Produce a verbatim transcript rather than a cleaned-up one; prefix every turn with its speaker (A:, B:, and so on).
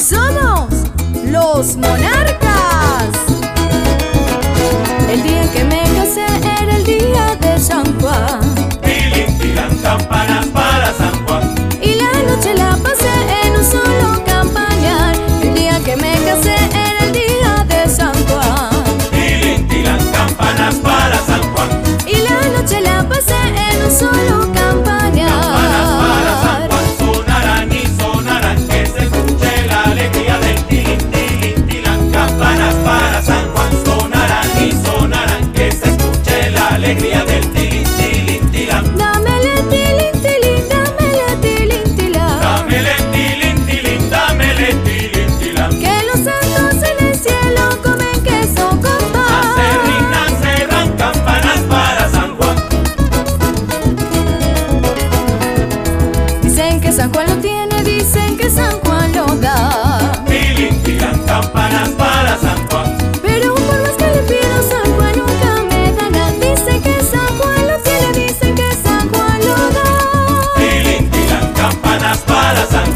A: Somos los monarcas. El día en que me casé era el día de San Juan.
B: Tilín, tilán, campanas para San Juan.
A: Y la noche la pasé en un solo campañar. El día que me casé era el día de San Juan.
B: Tilín, tilán, campanas para San Juan.
A: Y la noche la pasé en un solo campañar.
B: Campanas para San Juan sonarán y sonarán, que se escuche la alegría del tilín, tilín, tilán. Campanas para San Juan sonarán y sonarán, que se escuche la alegría del tilín, tilín, tilán.
A: Dámele tilín, tilín, dámele tilín, tilán.
B: Dámele tilín, tilín, dámele tilín, tilán.
A: Que los santos en el cielo comen queso con pan.
B: Acerrín, acerrán, campanas para San Juan.
A: Dicen que San Juan lo tiene, dicen que San Juan lo da.
B: Tilín, tilán, campanas para San Juan.
A: Pero por más que le pido, San Juan nunca me dará. Dicen que San Juan lo tiene, dicen que San Juan lo da.
B: Tilín, tilán, campanas para San